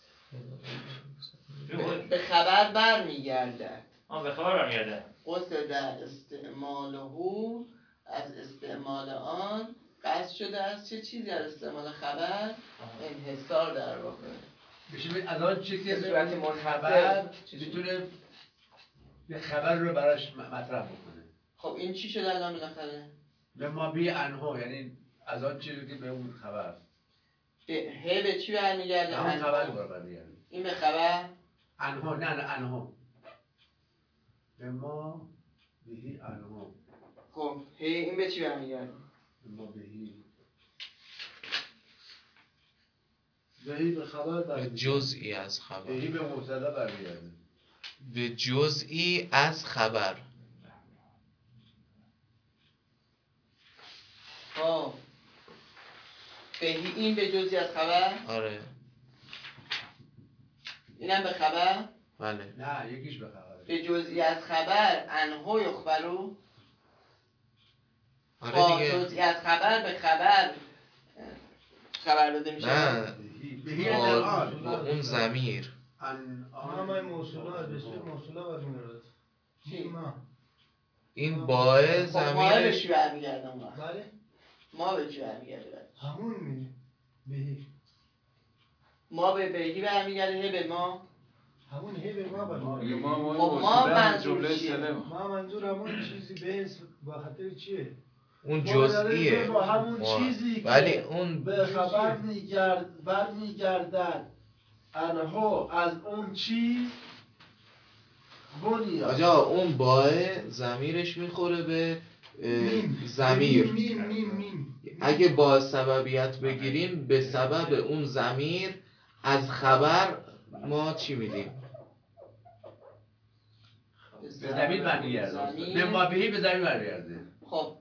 به خبر بر میگردد. آه به خبر برمیگرده. قصد در استعماله از استعمال آن قصد شده از چه چیزی؟ از استعمال خبر انحصار در واقع میشه از آن چیزی که به صورت به منحصر خبر میتونه به خبر رو براش مطرح بکنه. خب این چی شده الان بالاخره؟ به ما بی انها، یعنی از آن چیزی که به اون خبر به هی به چی برمیگرده؟ همون خبر رو برمیگرده. این به خبر انها، نه نه انها به ما بهی انها. خب هی این به چی برمیگرده؟ به ما بهی بهی به خبر به برمیگرده. جزئی از خبر. بهی به مبتدا برمیگرده. به جزئی از خبر. خب بهی این به جزئی از خبر؟ آره. اینم به خبر؟ بله. نه یکیش به خبر. به جزئی از خبر انهو یخبرو. آره با دیگه. جزئی از خبر به خبر خبر داده میشه؟ نه بهی با, الان. با اون ضمیر ان ما ما موصوله به سوی موصوله برمیگردد. چی؟ ما این باه خب ما به ضمیرش چی برمیگرده اون وقت؟ بله ما به چی برمیگرده؟ همون میگه بهی ما به بهی برمیگرده هی به ما؟ همون هی به ما میگه برمیگرده. ما ما خب ما موصوله از منظور جمله چیه؟ سله ما منظور همون چیزی به با خاطر چیه؟ اون جزئیه با همون ما- چیزی ولی که اون به خبر میگرد برمیگردد انها از اون چیز بنیاد. آجا اون باه ضمیرش میخوره به اه، میم ضمیر میم میم میم اگه با سببیت بگیریم به سبب اون ضمیر از خبر ما چی میدیم؟ به زمین برمیگرده به ما بهی به زمین برمیگرده. خب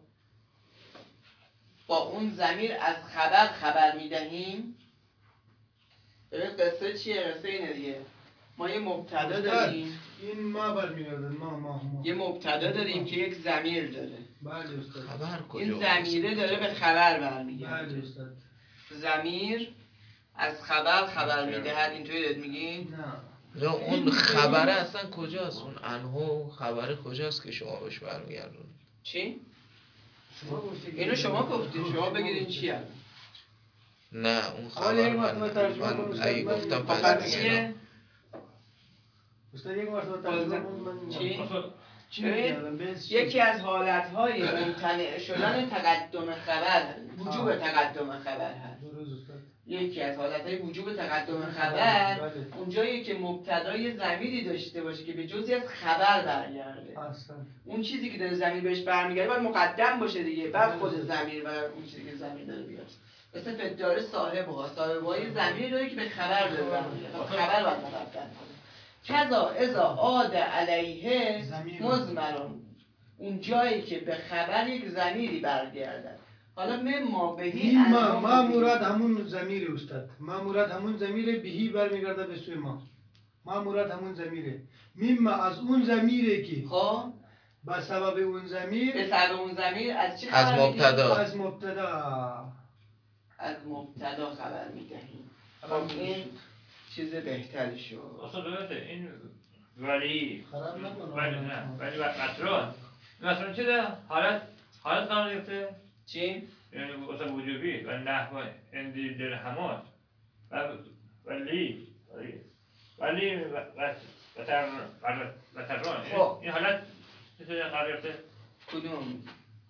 با اون ضمیر از خبر خبر میدهیم. ببین قصه چیه؟ قصه اینه دیگه، ما یه مبتدا داریم، این ما برمیگردد ما ما ما یه مبتدا داریم که یک ضمیر داره. بله استاد. خبر کجا؟ این ضمیره داره به خبر برمیگرده. بله استاد. ضمیر از خبر خبر میدهد، اینطوری داد میگین؟ نه یا اون خبره اصلا کجاست؟ اون انهو خبره کجاست که شما بهش برمیگردونید؟ چی؟ شما گفتید اینو شما گفتید، شما بگید این چیه؟ نه اون حالا یک خبر مرتبه من, ترجمه من کن، اگه استاد. گفتم من- خب پس پس دیگه چیه؟ استاد یک مرتبه ترجمه کن من چی؟ چی ببین، میگردم بس یکی از حالتهای ممتنع شدن تقدم خبر وجوب تقدم خبر هست. درست استاد. یکی از حالتهای وجوب تقدم خبر بله اونجایی که مبتدای ضمیری داشته باشه که به جزئی از خبر برگرده. اصلا اون چیزی که داره ضمیر بهش برمیگرده باید مقدم باشه دیگه، بعد خود ضمیر و اون چیزی که ضمیر داره بیاد. مثل فدار صاحبها صاحبهای ضمیر داره که به خبر داره برمیگرده، خبر باید مقدم کنه. کذا اذا عاد علیه ضمیر. مضمرون، اون جایی که به خبر یک ضمیری برگردد. حالا مما بهی این ما انها ما بهی. مراد همون ضمیر استاد. ما مراد همون ضمیر بهی برمیگرده به سوی ما. ما مراد همون ضمیره. میم از اون ضمیره که خب با سبب اون به ضمیر سبب اون ضمیر از چی خبر از می‌دهیم؟ مبتدا. از مبتدا از مبتدا خبر میدهیم. خب این چیز بهتری شد. اصلا درسته این ولی خراب نکنه. ولی نه ولی مطرح مثلا چه ده حالت حالت قرار گرفته چی؟ یعنی اصلا وجوبی و نحو اندی درهمات و ولی ولی و تر و تران خب. این حالت چه قرار گرفته کدوم؟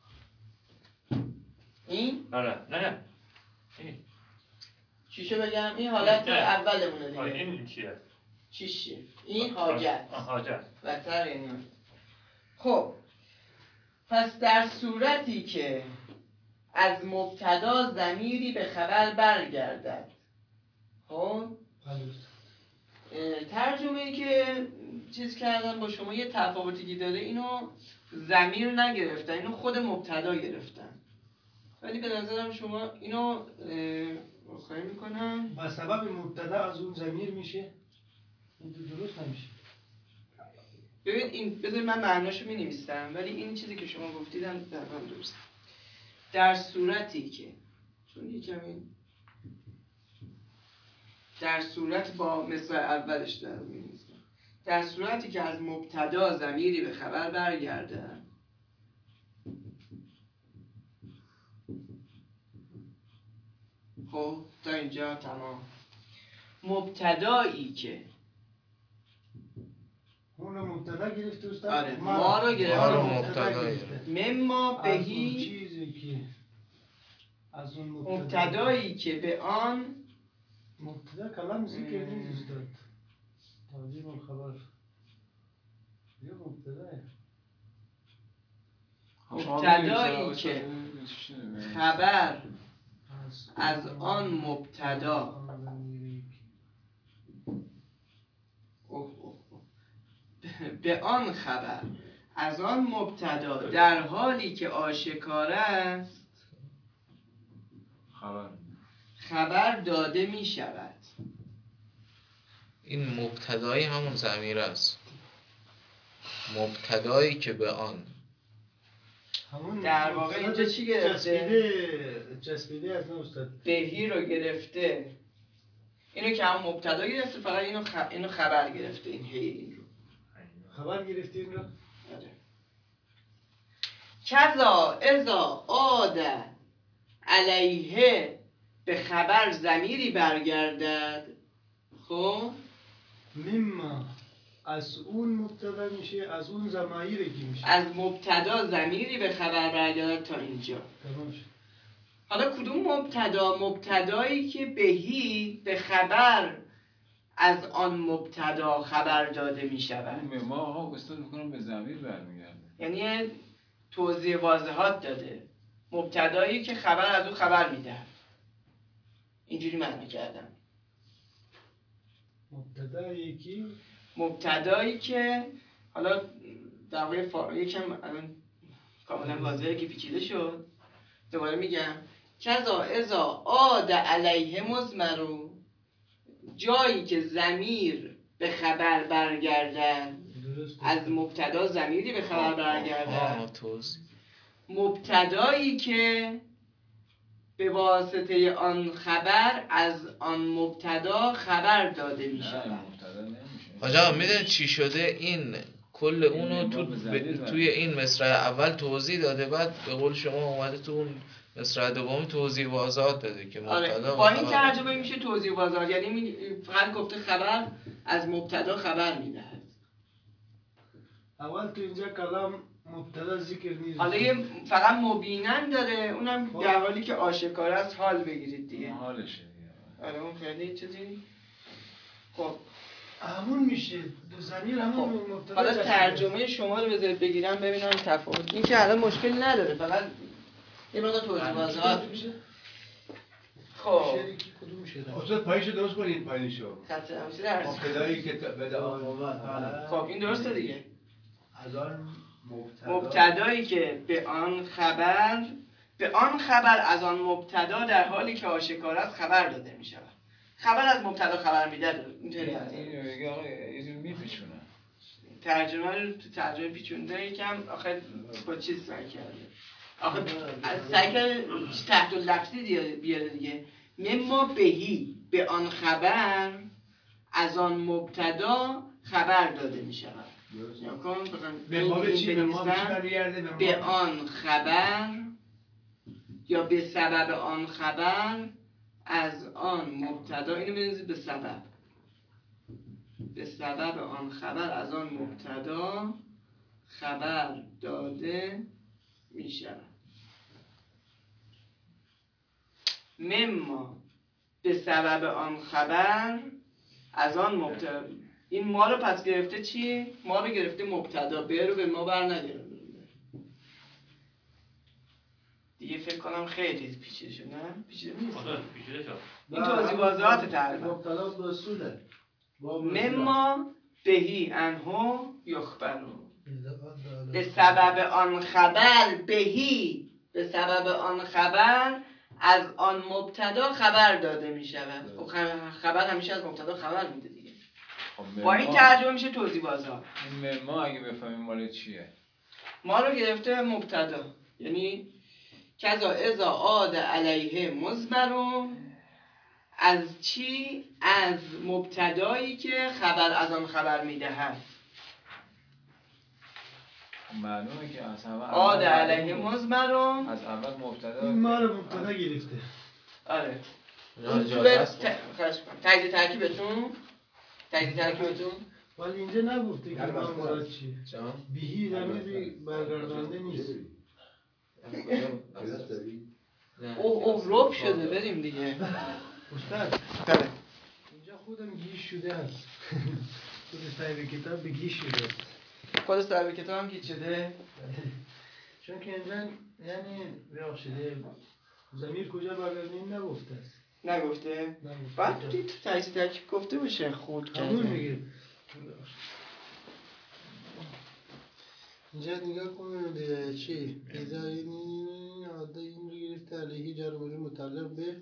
این؟ آره نه نه این چیشو بگم؟ این حالت نه. اولمونه آه، دیگه. این چیه چیشه؟ این حاجت. آه، حاجت و تر یعنی اون. خب پس در صورتی که از مبتدا ضمیری به خبر برگردد، خب اه، ترجمه ای که چیز کردن با شما یه تفاوتی که داره، اینو ضمیر نگرفتن، اینو خود مبتدا گرفتن. ولی به نظرم شما اینو خواهی میکنم با سبب مبتدا از اون ضمیر میشه. این درست نمیشه. ببین این بذار من معناشو می نویسم، ولی این چیزی که شما گفتیدم در من درست. در صورتی که چون یکم این در صورت با مثل اولش در می نویسم، در صورتی که از مبتدا ضمیری به خبر برگرده، خب تا اینجا تمام. مبتدایی که اون رو مبتدا گرفته استاد. آره، ما رو گرفته. ما رو مبتدا مبتدا گرفته. مما از اون بهی چیزی که از اون مبتدا مبتدایی که به آن مبتدا کلام ذکر نیست استاد. توجیه الخبر یه مبتداه مبتدایی که خبر از آن مبتدا اوه اوه اوه. به آن خبر از آن مبتدا در حالی که آشکار است خبر خبر داده می شود. این مبتدای همون ضمیر است. مبتدایی که به آن همون در واقع اینجا چی گرفته؟ چسبیده چسبیده از نه استاد. بهی رو گرفته، اینو که هم مبتدا گرفته، فقط اینو خ... اینو خبر گرفته، این هی این رو خبر گرفتی این رو؟ آره. کذا اذا عاد علیه به خبر ضمیری برگردد، خب مما از اون مبتدا میشه، از اون ضمایری که میشه. از مبتدا ضمیری به خبر برگردد تا اینجا. تمام شد. حالا کدوم مبتدا؟ مبتدایی که بهی به خبر از آن مبتدا خبر داده می شود. به ما آقا استاد میکنم به ضمیر برمیگرده. یعنی توضیح واضحات داده، مبتدایی که خبر از او خبر میدهد. اینجوری معنی کردم. مبتدا یکی مبتدایی که حالا در واقع فا... یکم الان کاملا واضحه که پیچیده شد. دوباره میگم کذا اذا عاد علیه مضمر، جایی که ضمیر به خبر برگردد، از مبتدا ضمیری به خبر برگردد، مبتدایی که به واسطه آن خبر از آن مبتدا خبر داده می شود. آجا میدونی چی شده؟ این کل اونو تو ب... توی این مصرع اول توضیح داده، بعد به قول شما اومده تو اون مصرع دوم توضیح واضحات داده که مبتدا. آره. با این ترجمه میشه توضیح واضحات، یعنی می... فقط گفته خبر از مبتدا خبر میدهد. اول تو اینجا کلام مبتدا ذکر نیست. حالا یه فقط مبینن داره، اونم در حالی که آشکار است حال بگیرید دیگه. حالشه دیگه. آره اون خیلی چیزی. خب همون میشه دو ضمیر همون خب. مبتدا. حالا ترجمه شما رو بذارید بگیرم ببینم تفاوت. این که الان مشکل نداره، فقط یه مقدار توضیح واضحات میشه. خب شریکی کدوم میشه؟ استاد پایینشو درست کنین پایینشو. خط نمیشه درس. مبتدایی که بده آن. خب این درسته دیگه. از آن مبتدا مبتدایی که به آن خبر به آن خبر از آن مبتدا در حالی که آشکار است خبر داده می شود. خبر از مبتدا خبر میده. اینطوری هست. این میگه آقا یه جور میپیچونه. ترجمه رو تو ترجمه پیچونده یکم آخه با چیز سعی کرده. آخه سعی کرده تحت لفظی بیاره دیگه. مما بهی به آن خبر از آن مبتدا خبر داده می شود. یا کن به ما به چی؟ به ما به چی برگرده؟ به آن خبر یا به سبب آن خبر از آن مبتدا، اینو بنویسید به سبب، به سبب آن خبر از آن مبتدا خبر داده می شود. مما به سبب آن خبر از آن مبتدا، این ما رو پس گرفته چی؟ ما رو گرفته مبتدا، به رو به ما بر نگرفته دیگه. فکر کنم خیلی پیچیده شد، نه؟ پیچیده نیست. پیچیده شد. این توضیح واضحات تقریبا. مبتلا به اصوله. مما بهی انهو یخبرو، به سبب آن خبر بهی، به سبب آن خبر از آن مبتدا خبر داده می شود. خب خبر همیشه از مبتدا خبر میده دیگه. با این ترجمه میشه توضیح واضحات. این ما اگه بفهمیم مال چیه؟ ما رو گرفته مبتدا، یعنی کذا اذا عاد علیه مضمر، از چی؟ از مبتدایی که خبر از آن خبر میدهد. معلومه که از اول عاد علیه مضمر، از اول مبتدا این ما رو مبتدا گرفته. آره. اجازه است. تجزیه ترکیبتون تجزیه ترکیبتون ولی اینجا نگفته که ما مراد چیه. جان بیهی ضمیر برگردانده نیست. اوه اوه رب شده، بریم دیگه. استاد بله. اینجا خودم گیش شده هست. خود صاحب کتاب به گیش شده است. خود صاحب کتاب هم گیج شده؟ چون که اینجا یعنی راه شده ضمیر کجا برگردانده این نگفته است. نگفته؟ نگفته. باید تو تجزیه ترکیب گفته باشه خود کرده. همون میگه. اینجا نگاه کنید چی؟ ایزا این عاده این رو گرفته علیه جار و مجرور متعلق به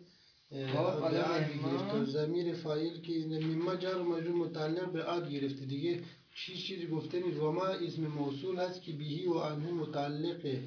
عاد گرفته. ضمیر فاعل که میما جار و مجرور متعلق به عاد گرفته دیگه. چیز چیزی گفته نیست و ما اسم موصول هست که بهی و انه متعلقه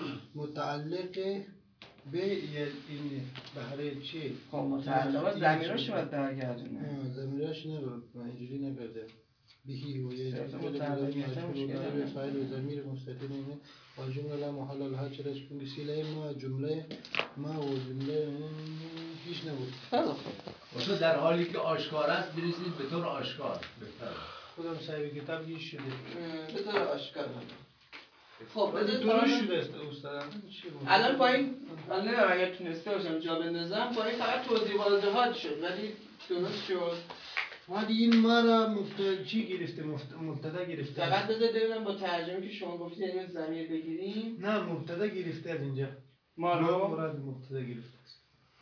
متعلقه به این بهره چی؟ خب متعلقه زمیراش باید برگردونه. آه زمیراش نبود، من اینجوری نکرده. بهی و یه صرف متعلقیت هم مشکل به داره. فاعل و ضمیر مستتر اینه و جمله لا محل لها چرا چون سیله ما جمله ما و جمله هیچ نبود. خیلی خوب. تو در حالی که آشکار است بریزید به طور آشکار بهتر. خودم صاحب کتاب گیش شده. به طور آشکار. خب ولی بذار درست تا- شده است استاد. چی بود؟ الان با این من نمیدونم اگر تونسته باشم جا بندازم با این فقط توضیح واضحات شد ولی درست شد. ولی این ما را مبتدا چی گرفته مفت- مبتدا گرفته فقط است. بذار ببینم با ترجمه که شما گفتید یعنی ضمیر بگیریم نه مبتدا گرفته از اینجا. ما ما رو مراد مبتدا گرفته است.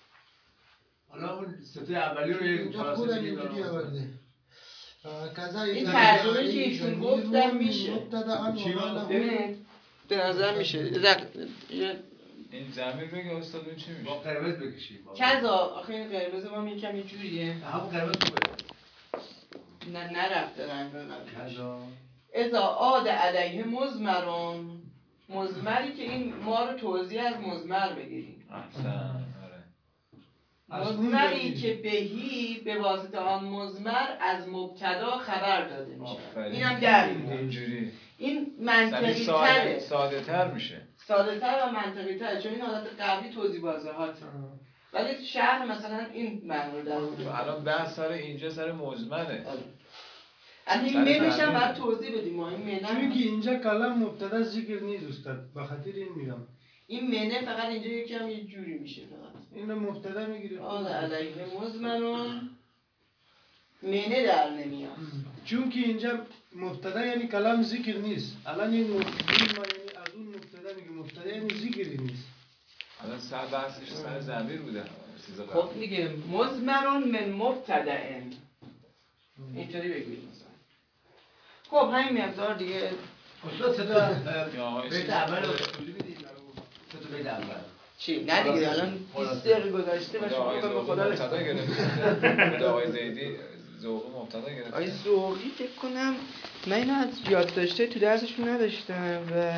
حالا اون سطح اولی رو یک اینجا خلاصه خودم بگید اینجوری برام. آورده. آه، کذا این اذا ترجمه جاء که علیه ایشون ضمیر گفتم میشه. مبتدا ان چی و ما گفت؟ له ببین به نظر میشه رق... یه- این زمین بگه استاد اون چی با میشه؟ قرمز بکشید. کذا آخه این قرمز ما می کمی جوریه همون قرمز خوبه. نه نرفته رنگ رو نبیدش کذا. ازا عاد علیه مزمرون مزمری که این ما رو توضیح از مزمر بگیریم احسن آره. از اون مزمری بگیریم. که بهی به واسطه آن مزمر از مبتدا خبر داده میشه آفرین. اینم در میاد. اینجوری این زمین منطقی ساده تره ساده تر میشه. ساده تر و منطقی تره چون این حالت قبلی توضیح واضحات ولی شهر مثلا این معنی رو در تو الان بحث سر اینجا سر مزمنه. از این سر منش هم زمین. باید توضیح بدیم ما این منه چون که اینجا کلام مبتدا ذکر نیست استاد. به خاطر این میگم. این منه فقط اینجا یکی هم یه جوری میشه فقط اینو مبتدا میگیره. آن علیه مزمنون منه در نمیاد چون که اینجا مبتدا یعنی کلام ذکر نیست. الان این مبتدا ما یعنی از اون مبتدا میگه مبتدا یعنی ذکری نیست. الان سر بحثش سر زمین بوده. چیز قبل. خب دیگه مزمنون من مبتدأن اینطوری بگوییم مثلا خب همین مقدار دیگه استاد صدا یا آقای بیت چیز. اول رو توضیح بدید برام. صدا بیت اول. چی؟ نه دیگه الان بیست دقیقه گذشته و خدا شما آقای به ذوقی خدا مبتدا رسید گرفته. خدا آقای زیدی ذوقی مبتدا گرفته. آقای ذوقی فکر کنم من اینو از یاد داشته تو درسشون نداشتم و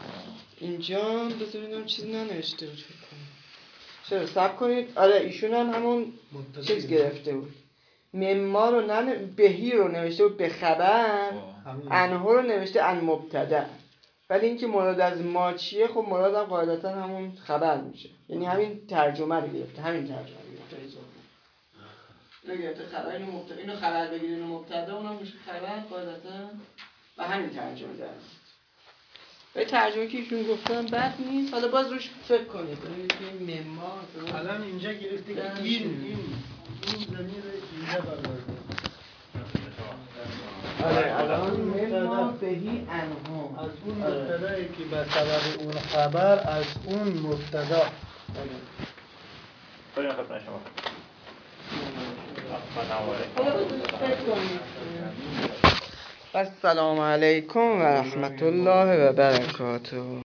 اینجا بذار ببینم چیزی ننوشته بود فکر کنم چرا صبر کنید آره ایشون هم همون مبتدا چیز گرفته بود مما رو نه بهی رو نوشته بود به خبر همین. انها رو نوشته ان مبتدا ولی اینکه مراد از ما چیه خب مراد هم قاعدتا همون خبر میشه یعنی همین ترجمه رو گرفته همین ترجمه رو گرفته اینو گرفته خبر اینو مبتدا اینو خبر بگیرین اینو مبتدا اونم میشه خبر قاعدتا و همین ترجمه در به ترجمه که ایشون گفتن بد نیست حالا باز روش فکر کنید ببینید که این مما مثلا الان اینجا گرفته که درش این نمیاد. این این زمین اینجا برآورده. آره الان مبتدا. مما بهی انها از اون آره. مبتدایی که به سبب اون خبر از اون مبتدا بریم خدمت شما. حالا باز روش فکر کنید السلام علیکم و رحمت الله و برکاته